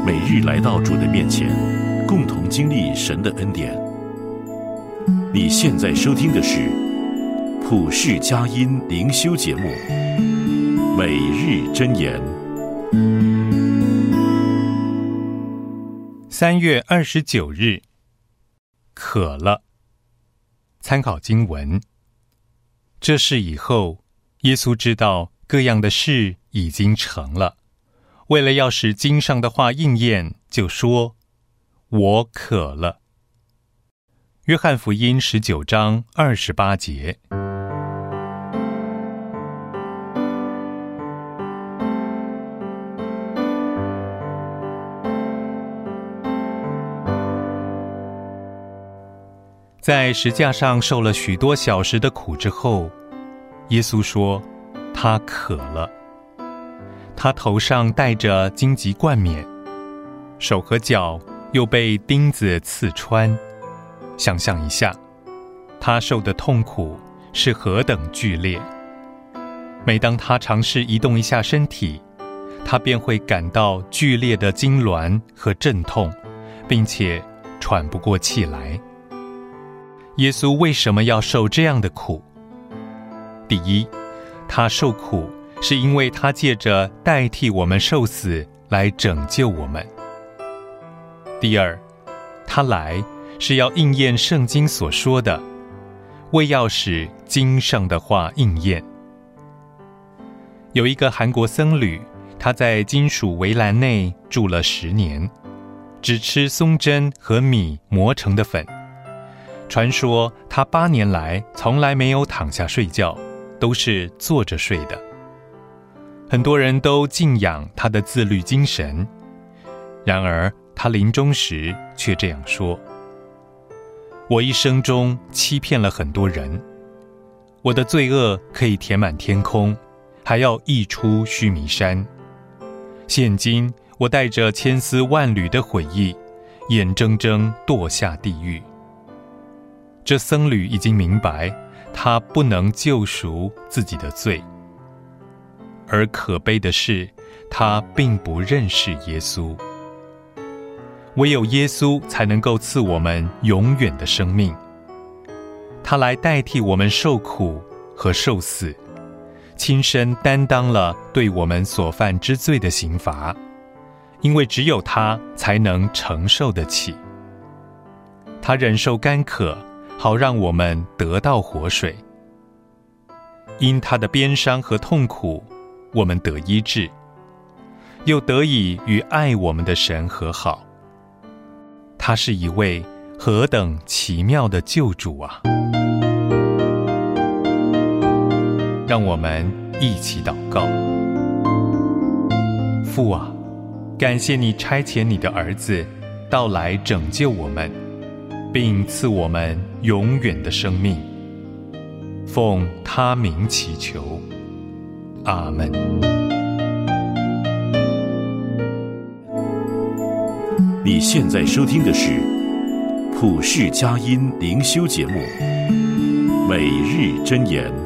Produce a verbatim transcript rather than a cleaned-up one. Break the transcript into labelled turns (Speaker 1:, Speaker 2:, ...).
Speaker 1: 每日来到主的面前，共同经历神的恩典。你现在收听的是普世佳音灵修节目《每日箴言》。
Speaker 2: 三月二十九日，渴了。参考经文：这事以后，耶稣知道各样的事已经成了，为了要使经上的话应验，就说：我渴了。约翰福音十九章二十八节。在十架上受了许多小时的苦之后，耶稣说他渴了。他头上戴着荆棘冠冕，手和脚又被钉子刺穿。想象一下，他受的痛苦是何等剧烈。每当他尝试移动一下身体，他便会感到剧烈的痉挛和阵痛，并且喘不过气来。耶稣为什么要受这样的苦？第一，他受苦是因为他借着代替我们受死来拯救我们。第二，他来是要应验圣经所说的，为要使经上的话应验。有一个韩国僧侣，他在金属围栏内住了十年，只吃松针和米磨成的粉。传说他八年来从来没有躺下睡觉，都是坐着睡的。很多人都敬仰他的自律精神，然而他临终时却这样说：我一生中欺骗了很多人，我的罪恶可以填满天空，还要溢出须弥山。现今我带着千丝万缕的悔意，眼睁睁堕下地狱。这僧侣已经明白，他不能救赎自己的罪，而可悲的是，他并不认识耶稣。唯有耶稣才能够赐我们永远的生命。他来代替我们受苦和受死，亲身担当了对我们所犯之罪的刑罚，因为只有他才能承受得起。他忍受干渴，好让我们得到活水。因他的鞭伤和痛苦，我们得医治，又得以与爱我们的神和好。他是一位何等奇妙的救主啊！让我们一起祷告。父啊，感谢你差遣你的儿子到来拯救我们，并赐我们永远的生命。奉他名祈求，阿们。
Speaker 1: 你现在收听的是普世佳音灵修节目《每日箴言》。